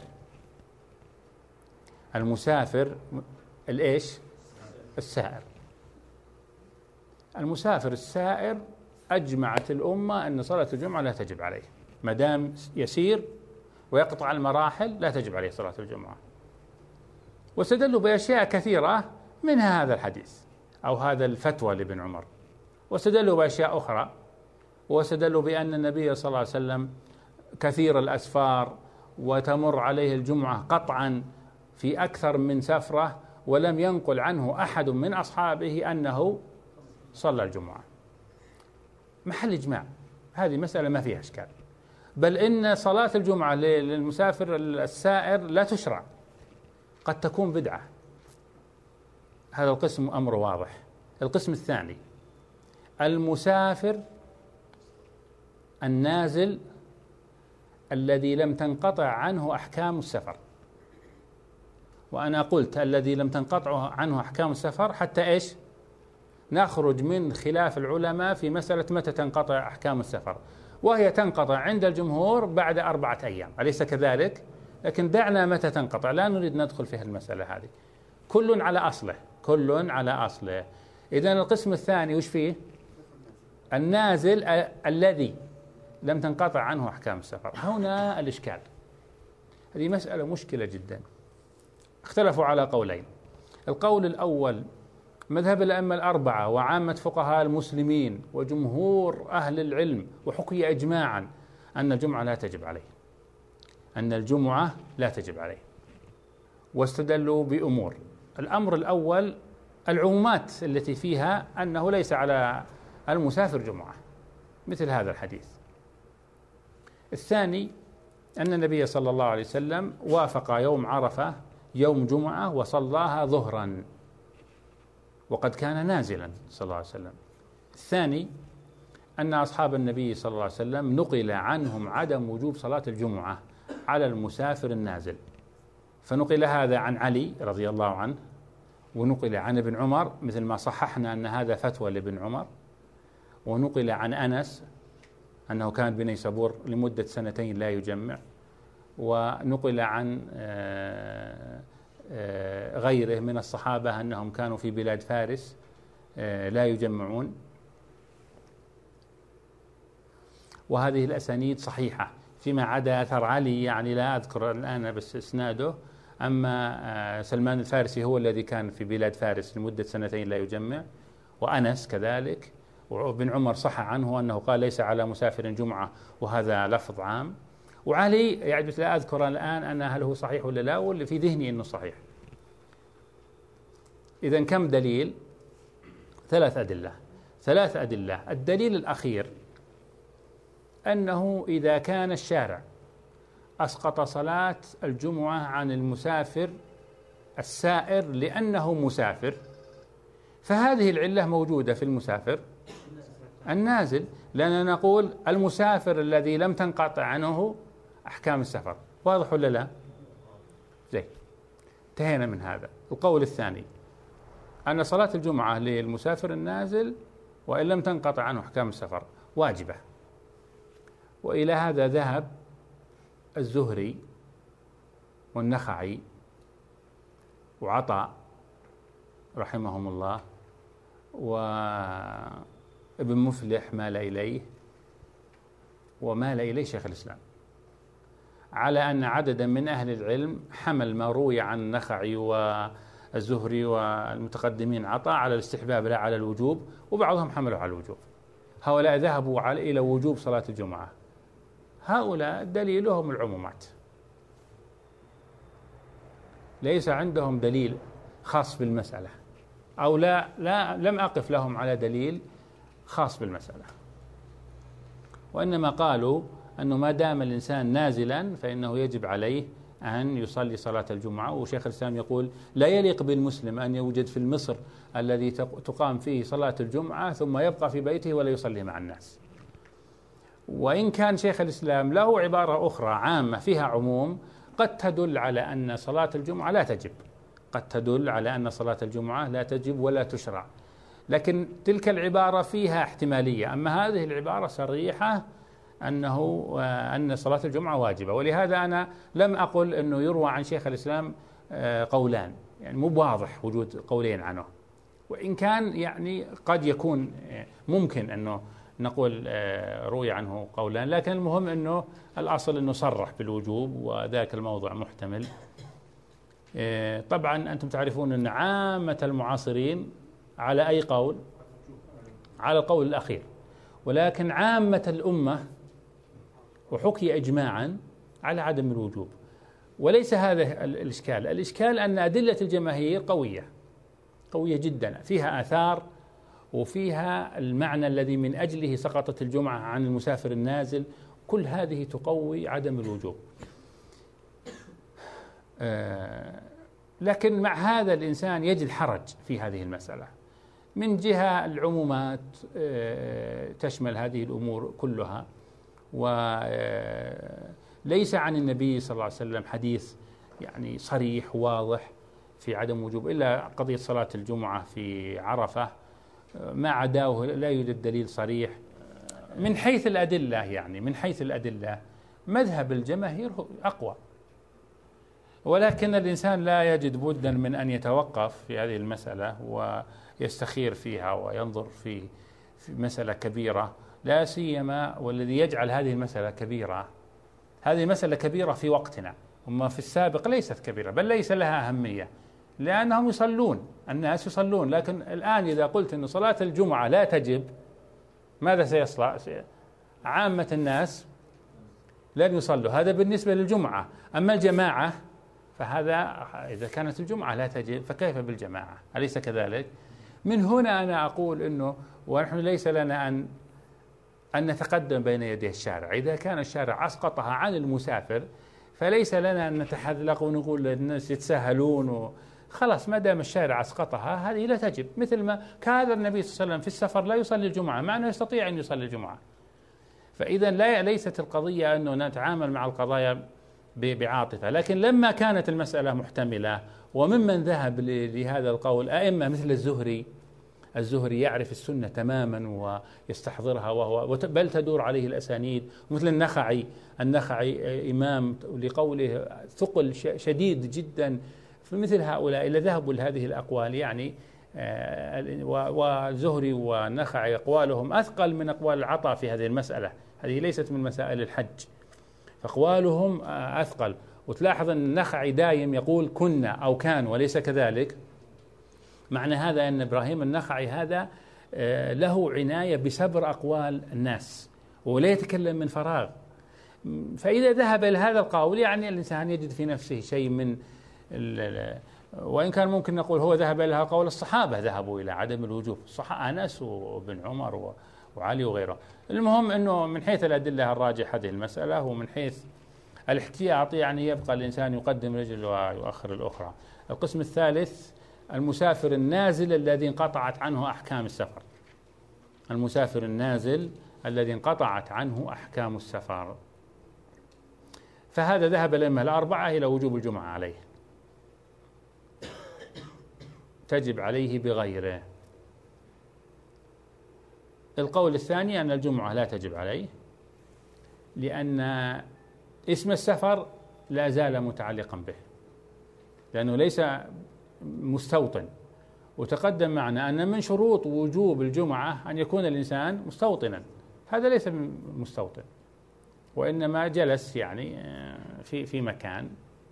المسافر الإيش؟ السائر. المسافر السائر أجمعت الأمة أن صلاة الجمعة لا تجب عليه، ما دام يسير ويقطع المراحل لا تجب عليه صلاة الجمعة. واستدلوا بأشياء كثيرة، منها هذا الحديث أو هذا الفتوى لابن عمر، واستدلوا بأشياء أخرى واستدلوا بأن النبي صلى الله عليه وسلم كثير الأسفار وتمر عليه الجمعة قطعا في أكثر من سفرة، ولم ينقل عنه أحد من أصحابه أنه صلى الجمعة. محل إجماع، هذه مسألة ما فيها إشكال. بل إن صلاة الجمعة للمسافر السائر لا تشرع، قد تكون بدعة. هذا القسم أمر واضح. القسم الثاني المسافر النازل الذي لم تنقطع عنه أحكام السفر. وأنا قلت الذي لم تنقطع عنه أحكام السفر حتى إيش؟ نخرج من خلاف العلماء في مسألة متى تنقطع أحكام السفر، وهي تنقطع عند الجمهور بعد 4 أيام، أليس كذلك؟ لكن دعنا متى تنقطع، لا نريد ندخل في المسألة هذه. كل على أصله، كل على أصله. إذن القسم الثاني وش فيه؟ النازل الذي لم تنقطع عنه أحكام السفر. هنا الإشكال، هذه مسألة مشكلة جدا. اختلفوا على قولين. القول الأول مذهب الأئمة الأربعة وعامة فقهاء المسلمين وجمهور أهل العلم، وحكي إجماعا أن الجمعة لا تجب عليه، أن الجمعة لا تجب عليه، واستدلوا بأمور. الأمر الأول العمومات التي فيها أنه ليس على المسافر جمعة، مثل هذا الحديث. الثاني أن النبي صلى الله عليه وسلم وافق يوم عرفة يوم جمعة وصلاها ظهرا، وقد كان نازلا صلى الله عليه وسلم. الثاني أن أصحاب النبي صلى الله عليه وسلم نقل عنهم عدم وجوب صلاة الجمعة على المسافر النازل، فنقل هذا عن علي رضي الله عنه، ونقل عن ابن عمر مثل ما صححنا أن هذا فتوى لابن عمر، ونقل عن أنس أنه كان بنيسابور لمدة 2 لا يجمع، ونقل عن غيره من الصحابة أنهم كانوا في بلاد فارس لا يجمعون. وهذه الأسانيد صحيحة فيما عدا أثر علي، يعني لا أذكر الآن بس إسناده. أما سلمان الفارسي هو الذي كان في بلاد فارس لمدة 2 لا يجمع، وأنس كذلك، وابن عمر صح عنه أنه قال ليس على مسافر جمعة، وهذا لفظ عام. وعلي يعني لا أذكر الآن أن هل هو صحيح ولا لا، واللي في ذهني أنه صحيح. إذن كم دليل؟ 3 أدلة. 3 أدلة. الدليل الأخير أنه إذا كان الشارع أسقط صلاة الجمعة عن المسافر السائر لأنه مسافر، فهذه العلة موجودة في المسافر النازل، لأننا نقول المسافر الذي لم تنقطع عنه أحكام السفر. واضح ولا لا؟ زين، انتهينا من هذا. القول الثاني أن صلاة الجمعة للمسافر النازل وإن لم تنقطع عنه أحكام السفر واجبة، وإلى هذا ذهب الزهري والنخعي وعطاء رحمهم الله، وابن مفلح مال إليه، ومال إليه شيخ الإسلام، على أن عددا من أهل العلم حمل ما روي عن النخعي والزهري والمتقدمين عطاء على الاستحباب لا على الوجوب، وبعضهم حملوا على الوجوب. هؤلاء ذهبوا إلى وجوب صلاة الجمعة. هؤلاء دليلهم العمومات، ليس عندهم دليل خاص بالمسألة، أو لم أقف لهم على دليل خاص بالمسألة، وإنما قالوا أنه ما دام الإنسان نازلا فإنه يجب عليه أن يصلي صلاة الجمعة. وشيخ الإسلام يقول لا يليق بالمسلم أن يوجد في مصر الذي تقام فيه صلاة الجمعة ثم يبقى في بيته ولا يصلي مع الناس. وإن كان شيخ الإسلام له عبارة أخرى عامة فيها عموم قد تدل على أن صلاة الجمعة لا تجب، قد تدل على أن صلاة الجمعة لا تجب ولا تشرع، لكن تلك العبارة فيها احتمالية. أما هذه العبارة صريحة أن صلاة الجمعة واجبة. ولهذا أنا لم أقل أنه يروى عن شيخ الإسلام قولان، يعني مو واضح وجود قولين عنه، وإن كان يعني قد يكون ممكن أنه نقول روي عنه قولان، لكن المهم أنه الأصل أنه صرح بالوجوب، وذاك الموضوع محتمل. طبعا أنتم تعرفون أن عامة المعاصرين على أي قول؟ على القول الأخير. ولكن عامة الأمة وحكي إجماعا على عدم الوجوب. وليس هذا الإشكال. الإشكال أن أدلة الجماهير قوية جدا، فيها آثار وفيها المعنى الذي من أجله سقطت الجمعة عن المسافر النازل، كل هذه تقوي عدم الوجوب. لكن مع هذا الإنسان يجد حرج في هذه المسألة. من جهة العمومات تشمل هذه الأمور كلها، وليس عن النبي صلى الله عليه وسلم حديث يعني صريح واضح في عدم وجوب، إلا قضية صلاة الجمعة في عرفة، ما عداه لا يوجد دليل صريح. من حيث الأدلة يعني من حيث الأدلة مذهب الجماهير أقوى، ولكن الإنسان لا يجد بدا من أن يتوقف في هذه المسألة ويستخير فيها وينظر في مسألة كبيرة، لا سيما والذي يجعل هذه المسألة كبيرة، هذه مسألة كبيرة في وقتنا، وما في السابق ليست كبيرة بل ليس لها أهمية، لأنهم يصلون، الناس يصلون. لكن الآن إذا قلت أن صلاة الجمعة لا تجب، ماذا سيصنع؟ عامة الناس لن يصلوا. هذا بالنسبة للجمعة. أما الجماعة فهذا إذا كانت الجمعة لا تجب فكيف بالجماعة؟ أليس كذلك؟ من هنا أنا أقول أنه ونحن ليس لنا أن نتقدم بين يدي الشارع. إذا كان الشارع أسقطها عن المسافر فليس لنا أن نتحذلق ونقول للناس يتساهلون خلاص، ما دام الشارع أسقطها هذه لا تجب. مثل ما كان النبي صلى الله عليه وسلم في السفر لا يصلي الجمعة مع أنه يستطيع أن يصلي الجمعة. فإذا ليست القضية أنه نتعامل مع القضايا بعاطفة. لكن لما كانت المسألة محتملة، وممن ذهب لهذا القول أئمة مثل الزهري يعرف السنة تماما ويستحضرها بل تدور عليه الأسانيد، مثل النخعي إمام لقوله ثقل شديد جدا. فمثل هؤلاء اللي ذهبوا لهذه الأقوال يعني والزهري والنخعي أقوالهم أثقل من أقوال العطاء في هذه المسألة. هذه ليست من مسائل الحج، فأقوالهم أثقل. وتلاحظ أن النخعي دايم يقول كنا أو كان وليس كذلك. معنى هذا أن إبراهيم النخعي هذا له عناية بسبر أقوال الناس ولا يتكلم من فراغ. فإذا ذهب إلى هذا القول يعني الإنسان يجد في نفسه شيء من وإن كان ممكن نقول هو ذهب إلى قول الصحابة، ذهبوا إلى عدم الوجوب، أنس وابن عمر وعلي وغيره. المهم أنه من حيث الأدلة الراجح هذه المسألة، ومن حيث الاحتياط يعني يبقى الإنسان يقدم رجل ويؤخر الأخرى. القسم الثالث المسافر النازل الذي انقطعت عنه أحكام السفر. المسافر النازل الذي انقطعت عنه أحكام السفر، فهذا ذهب الأئمة الأربعة إلى وجوب الجمعة عليه، تجب عليه بغيره. القول الثاني أن الجمعة لا تجب عليه، لأن اسم السفر لا زال متعلقا به، لأنه ليس مستوطن. وتقدم معنا أن من شروط وجوب الجمعة أن يكون الإنسان مستوطنا، هذا ليس مستوطن، وإنما جلس يعني في مكان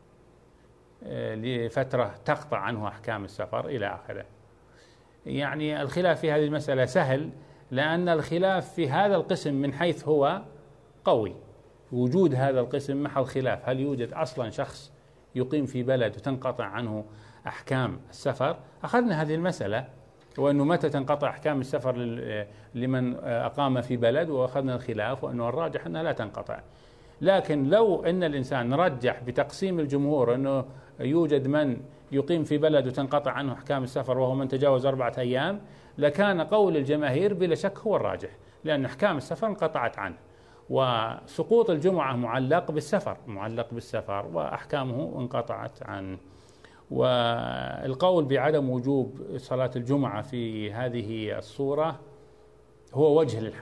لفترة تقطع عنه أحكام السفر إلى آخره. يعني الخلاف في هذه المسألة سهل، لأن الخلاف في هذا القسم من حيث هو قوي. وجود هذا القسم محل خلاف، هل يوجد أصلا شخص يقيم في بلد وتنقطع عنه أحكام السفر؟ أخذنا هذه المسألة، وأنه متى تنقطع أحكام السفر لمن أقام في بلد، وأخذنا الخلاف وأنه الراجح أنها لا تنقطع. لكن لو أن الإنسان رجح بتقسيم الجمهور أنه يوجد من يقيم في بلد وتنقطع عنه أحكام السفر وهو من تجاوز 4 أيام، لكان قول الجماهير بلا شك هو الراجح، لأن أحكام السفر انقطعت عنه، وسقوط الجمعة معلق بالسفر وأحكامه انقطعت عنه. والقول بعدم وجوب صلاة الجمعة في هذه الصورة هو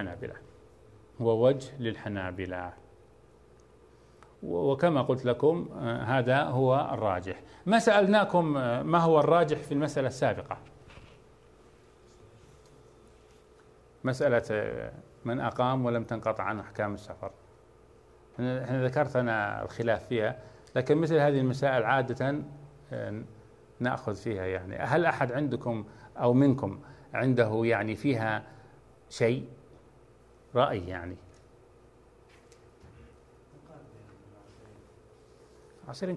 وجه للحنابلة، وكما قلت لكم هذا هو الراجح. ما سألناكم ما هو الراجح في المسألة السابقة، مسألة من أقام ولم تنقطع عنه أحكام السفر، احنا ذكرتنا الخلاف فيها، لكن مثل هذه المسائل عادة نأخذ فيها. يعني هل أحد عندكم أو منكم عنده يعني فيها شيء؟ رأي يعني. عاصرين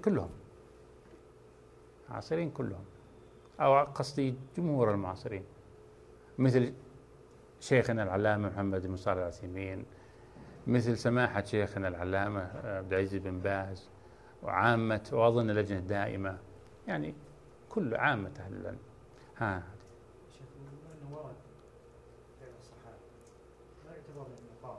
كلهم أو قصدي جمهور المعاصرين، مثل شيخنا العلامة محمد بن صالح العثيمين، مثل سماحة شيخنا العلامة عبد العزيز بن باز، وعامة وأظن اللجنة الدائمة، يعني كل عامة أهل العلم. شيخ أنه ورد غير الصحابة لا يعتبر قاطع.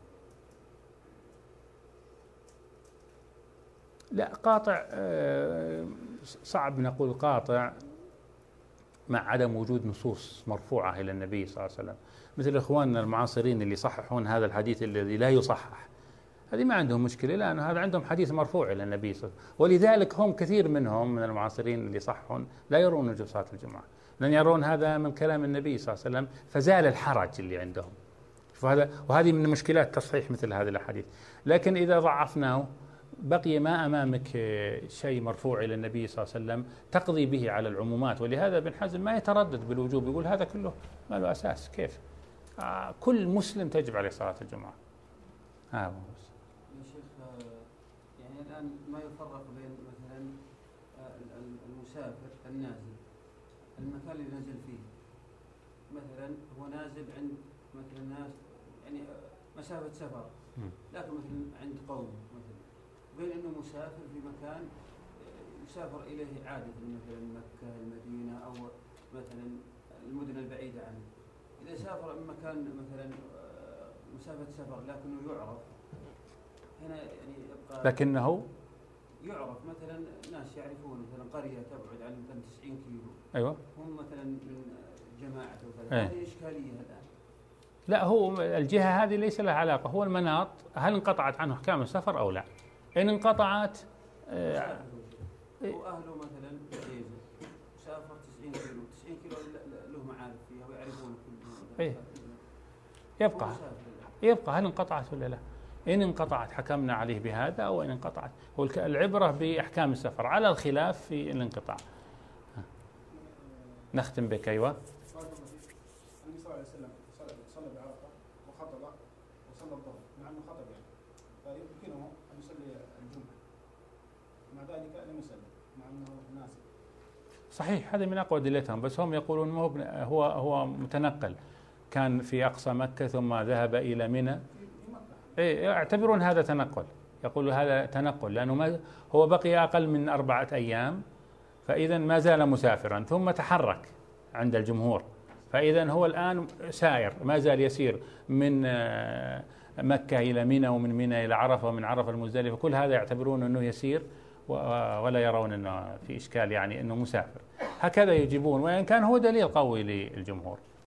لا قاطع صعب نقول قاطع مع عدم وجود نصوص مرفوعة إلى النبي صلى الله عليه وسلم، مثل إخواننا المعاصرين اللي يصححون هذا الحديث الذي لا يصحح، هذه ما عندهم مشكلة، لأن هذا عندهم حديث مرفوع إلى النبي صلى الله عليه وسلم. ولذلك هم كثير منهم من المعاصرين اللي يصححون لا يرون وجوب صلاة الجمعة، لأن يرون هذا من كلام النبي صلى الله عليه وسلم، فزال الحرج اللي عندهم. وهذه من مشكلات تصحيح مثل هذه الأحاديث. لكن إذا ضعفناه بقي ما أمامك شيء مرفوع إلى النبي صلى الله عليه وسلم تقضي به على العمومات. ولهذا ابن حزم ما يتردد بالوجوب، يقول هذا كله ما له أساس، كيف كل مسلم تجب عليه صلاة الجمعة. يا شيخ، يعني الآن ما يفرق بين مثلا المسافر النازل، المكان اللي نزل فيه، مثلا هو نازل عند مثلا ناس يعني مسافة سفر، لكن مثلا عند قوم مثلا، بين انه مسافر في مكان يسافر اليه عادة، مثلا مكة، المدينة، او مثلا المدن البعيدة عنه. اذا سافر من مكان مثلا مسافة سفر لكنه يعرف هنا، يعني يبقى لكنه يعرف مثلا ناس يعرفون مثلا قرية تبعد عن مثلا 90 كيلو، أيوة، هم مثلا من جماعة وكذا، هذه إشكالية الآن. لا، هو الجهة هذه ليس لها علاقة، هو المناط هل انقطعت عنه أحكام السفر أو لا. إن انقطعت وأهله مثلا جيزة سافر 90 كيلو له معارف فيها ويعرفون كل يبقى هل انقطعت ولا لا. إن انقطعت حكمنا عليه بهذا، أو إن انقطعت، هو العبرة بأحكام السفر على الخلاف في الانقطاع. نختم بك. أيوة. النبي صلى الله عليه وسلم صلى بعرفة وخطب وصلى الظهر، مع أنه خطب يعني، فيمكنه أن يصلي الجمعة، مع ذلك لم يصلي مع أنه ناسك. صحيح، هذا من أقوى أدلتهم، بس هم يقولون هو متنقل، كان في أقصى مكة ثم ذهب إلى منى. يعتبرون هذا تنقل، يقولوا هذا تنقل لأنه هو بقي أقل من 4 أيام، فإذا ما زال مسافرا ثم تحرك عند الجمهور، فإذا هو الآن سائر، ما زال يسير من مكة إلى منى، ومن منى إلى عرفة، ومن عرفة المزدلفة، كل هذا يعتبرون أنه يسير ولا يرون أنه في إشكال، يعني أنه مسافر. هكذا يجيبون، وإن كان هو دليل قوي للجمهور.